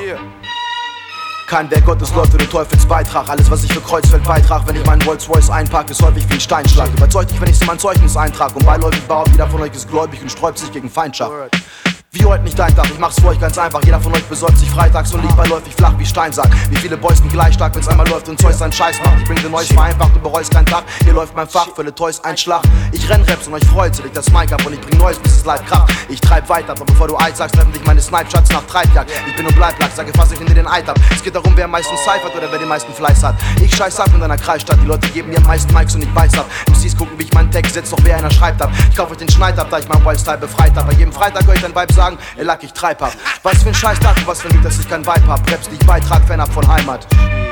Kein Werk Gottes läuft für den Teufelsbeitrag. Alles, was ich für Kreuzfeld beitrag, wenn ich meinen Rolls Royce einpack, ist häufig wie ein Steinschlag. Überzeugt dich, wenn ich in mein Zeugnis eintrag. Und beiläufig baut jeder von euch ist gläubig und sträubt sich gegen Feindschaft. Wie heute nicht dein Tag, ich mach's für euch ganz einfach. Jeder von euch besäuft sich freitags und liegt beiläufig flach wie Steinsack. Wie viele Boys sind gleich stark, wenn's einmal läuft und Zeus seinen Scheiß macht. Ich bring dir Neues vereinfacht und bereu's keinen Tag. Ihr läuft mein Fach, fülle Toys ein Schlag. Ich renn Raps und euch freut's, leg das Mic ab und ich bring Neues, bis es live kracht. Ich treib weiter, aber bevor du Eid sagst, treffen dich meine Snipe-Shots nach Treibjagd. Ich bin und bleib lack, sage fast, ich hinter den Eid ab. Es geht darum, wer am meisten cyphert oder wer den meisten Fleiß hat. Ich scheiß ab in deiner Kreisstadt, die Leute geben mir am meisten Mics und ich beiß ab. MCs gucken, wie ich meinen Text setz, doch wer einer schreibt ab. Ich kauf euch den Schneid ab, da ich mein Wild-Style befreit hab. Bei jedem Freitag höre ich dein Vibe sagen, ey Lack, ich treib ab. Was für ein Scheiß-Tag und was für ein Lied, dass ich kein Vibe hab. Raps, die ich beitrag, fernab von Heimat.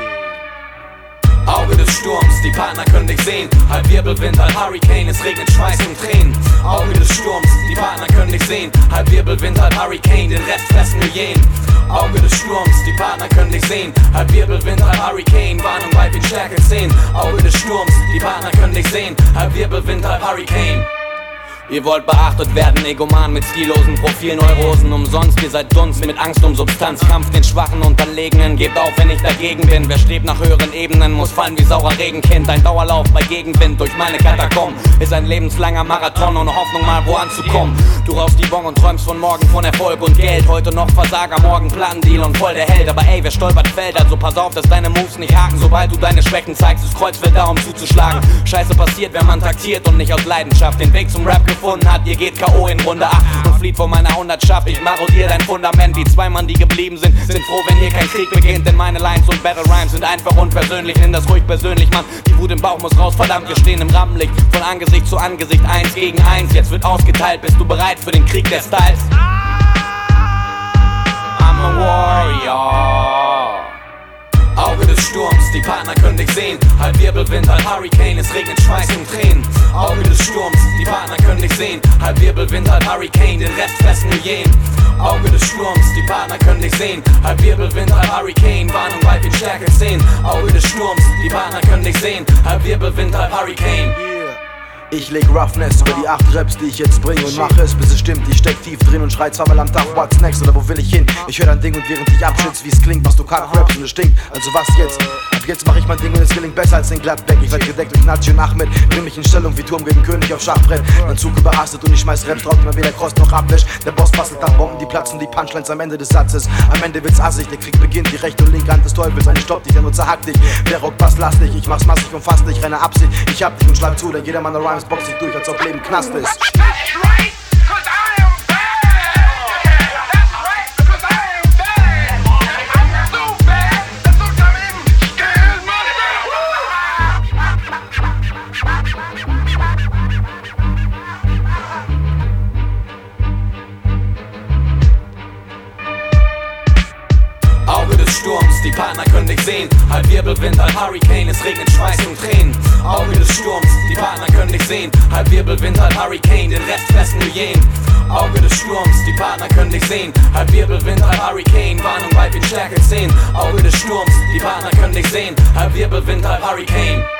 Auge des Sturms, die Partner können dich sehen. Halb Wirbelwind, halb Hurricane, es regnet Schweiß und Tränen. Auge des Sturms, die Partner können dich sehen. Halb Wirbelwind, halb Hurricane, den Rest fressen Hyänen. Auge des Sturms, die Partner können dich sehen. Halb Wirbelwind, halb Hurricane, Warnung weit wie Stärke 10. Auge des Sturms, die Partner können dich sehen. Halb Wirbelwind, halb Hurricane. Ihr wollt beachtet werden, Egoman mit stillosen Profilen, Neurosen umsonst. Ihr seid Dunst mit Angst um Substanz, Kampf den Schwachen, Unterlegenen. Gebt auf, wenn ich dagegen bin. Wer strebt nach höheren Ebenen, muss fallen wie saurer Regenkind. Ein Dauerlauf bei Gegenwind durch meine Katakomben ist ein lebenslanger Marathon ohne Hoffnung mal wo anzukommen. Du rauchst die Bon und träumst von morgen von Erfolg und Geld. Heute noch Versager, morgen Plattendeal und voll der Held. Aber ey, wer stolpert fällt, also pass auf, dass deine Moves nicht haken. Sobald du deine Schwächen zeigst, ist Kreuzfeld da, um zuzuschlagen. Scheiße passiert, wenn man taktiert und nicht aus Leidenschaft den Weg zum Rap gefunden hat. Ihr geht K.O. in Runde 8 und flieht vor meiner Hundertschaft. Ich marodier dein Fundament wie zwei Mann, die geblieben sind. Sind froh, wenn hier kein Krieg beginnt, denn meine Lines und Battle Rhymes sind einfach unpersönlich. Nimm das ruhig persönlich, Mann. Die Wut im Bauch muss raus, verdammt, wir stehen im Rampenlicht. Von Angesicht zu Angesicht, 1 gegen 1. Jetzt wird ausgeteilt, bist du bereit für den Krieg der Styles? I'm a warrior. Auge des Sturms, die Partner können dich sehen. Halb Wirbelwind, halb Hurricane, es regnet Schweiß und Tränen. Auge des Sturms, die Partner können dich sehen. Halb Wirbelwind, halb Hurricane, den Rest fressen Hyänen. Auge des Sturms, die Partner können dich sehen. Halb Wirbelwind, halb Hurricane, Warnung weit wie Stärke 10. Auge des Sturms, die Partner können dich sehen. Halb Wirbelwind, halb Hurricane. Ich leg Roughness über die 8 Raps, die ich jetzt bringe und mache es, bis es stimmt. Ich steck tief drin und schrei zweimal am Tag, what's next oder wo will ich hin? Ich hör dein Ding und während ich abschütz, wie es klingt, machst du Kack-Raps und es stinkt. Also was jetzt? Ab jetzt mach ich mein Ding und es gelingt besser als den Gladbeck. Ich werd gedeckt durch Nazi und Ahmed, bring mich in Stellung wie Turm gegen König auf Schachbrett. Mein Zug überhastet und ich schmeiß Raps drauf, immer weder Cross noch abwäscht. Der Boss bastelt nach Bomben, die platzen, die Punchlines am Ende des Satzes. Am Ende wird's assig, der Krieg beginnt, die rechte und linke Hand des Teufels. Eine stoppt dich, der Nutzer hackt dich. Der Rock passt lastig, ich mach's massig und fass dich, renne Absicht. Ich hab dich und schlag zu, denn jeder meiner Rhymes boxt sich durch, als ob Leben Knast ist. Auge des Sturms, die Partner können dich sehen. Halb Wirbelwind, halb Hurricane, es regnet Schweiß und Tränen. Auge des Sturms, die Partner können dich sehen. Halb Wirbelwind, halb Hurricane, den Rest fressen Hyänen. Auge des Sturms, die Partner können dich sehen. Halb Wirbelwind, halb Hurricane, Warnung weit wie Stärke 10. Auge des Sturms, die Partner können dich sehen. Halb Wirbelwind, halb Hurricane.